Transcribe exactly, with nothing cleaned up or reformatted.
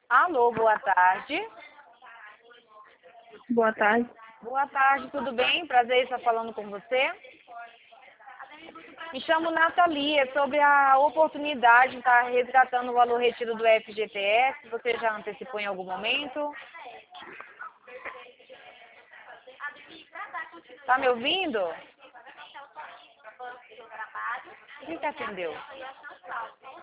Alô, boa tarde. Boa tarde. Boa tarde, tudo bem? Prazer em estar falando com você. Me chamo Nathalie, é sobre a oportunidade de estar resgatando o valor retido do F G T S. Você já antecipou em algum momento? Tá me ouvindo? Quem que atendeu?